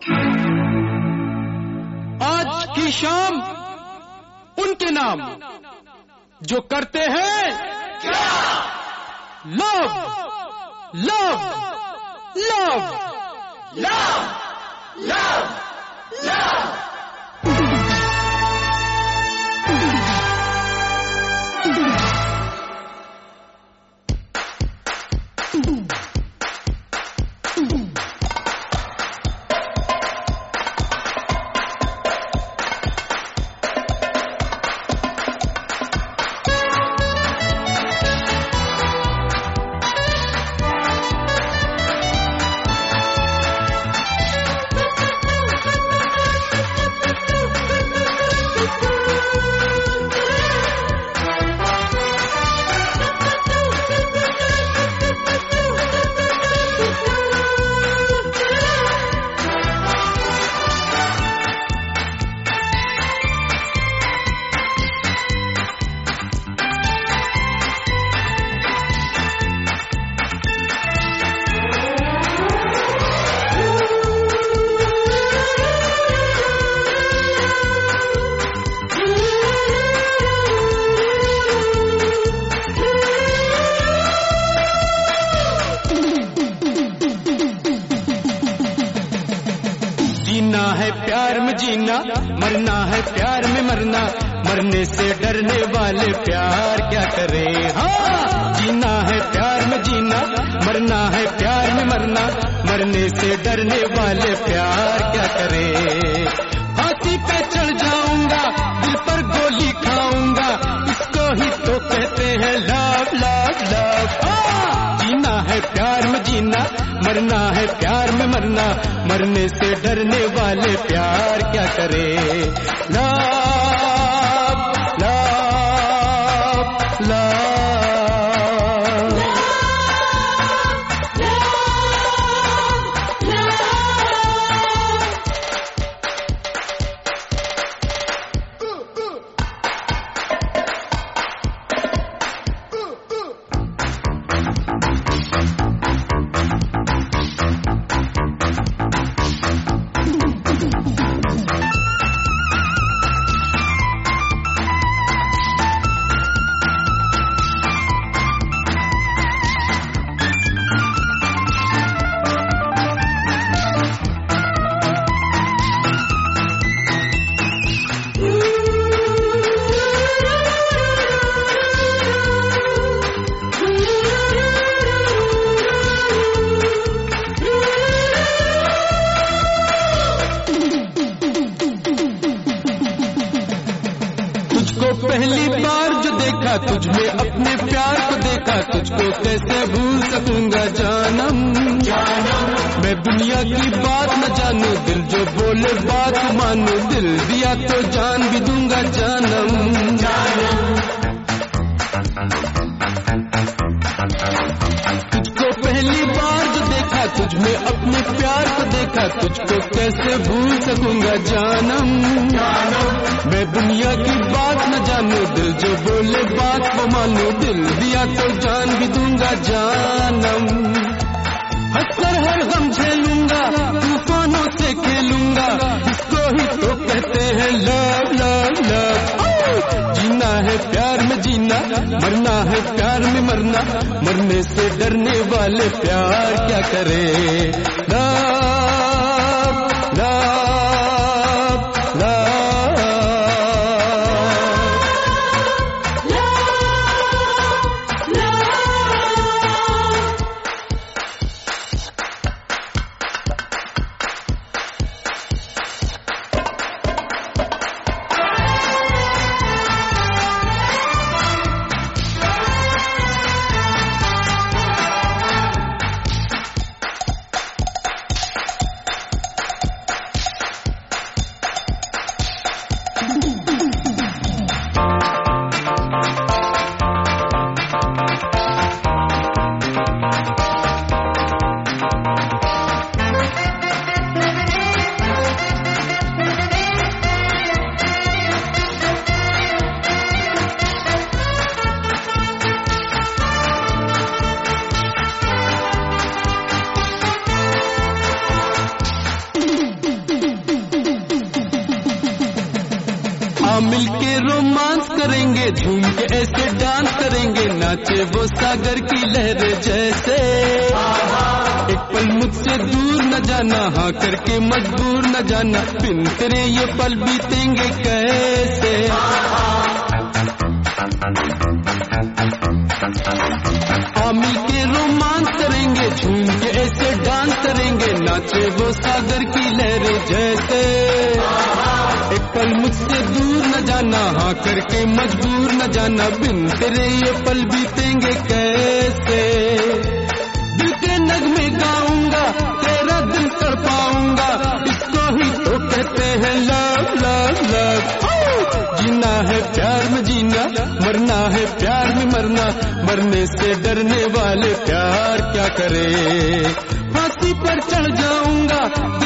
आज की शाम उनके नाम जो करते हैं क्या? Love love love love love love. जीना है प्यार में जीना, मरना है प्यार में मरना, मरने से डरने वाले प्यार क्या करे। हाँ, जीना है प्यार में जीना, मरना है प्यार में मरना, मरने से डरने वाले प्यार क्या करे। फांसी पे चढ़ जाऊंगा, दिल पर गोली खाऊंगा, इसको ही तो कहते हैं लव लव लव। जीना है प्यार में जीना, मरना है प्यार में मरना, मरने से डरने वाले प्यार क्या करे। Love love love. पहली बार जो देखा तुझमें अपने प्यार को देखा, तुझको कैसे भूल सकूंगा जानम। मैं दुनिया की बात न जानू, दिल जो बोले बात मानू, दिल दिया तो जान भी दूंगा जानम। तुझको पहली बार जो देखा, तुझमें अपने प्यार को देखा, तुझको कैसे भूल सकूंगा जानम। मैं दुनिया की बात न जानू, दिल जो बोले बात को मानू, दिल दिया तो जान भी दूंगा जानम। हंसकर हर गम झेलूंगा, तूफानों से खेलूंगा, इसको ही तो कहते हैं लव लव लव। जीना है प्यार में जीना, मरना है प्यार में मरना, मरने से डरने वाले प्यार क्या करे। लव लव हाँ मिलके रोमांस करेंगे, झूम के ऐसे डांस करेंगे, नाचे वो सागर की लहरें जैसे। एक पल मुझसे दूर न जाना, हाँ करके मजबूर न जाना, बिन तेरे ये पल बीतेंगे कैसे। हाँ मिलके रोमांस करेंगे, झूम के ऐसे डांस करेंगे, नाचे वो सागर की लहरें जैसे। एक पल मुझसे दूर न जाना, हाँ करके मजबूर न जाना, बिन तेरे ये पल बीतेंगे कैसे। दिल के नगमे गाऊंगा, तेरा दिल कर पाऊंगा, इसको ही तो कहते हैं लव लव लव। जीना है प्यार में जीना, मरना है प्यार में मरना, मरने से डरने वाले प्यार क्या करे। फांसी पर चढ़ जाऊंगा,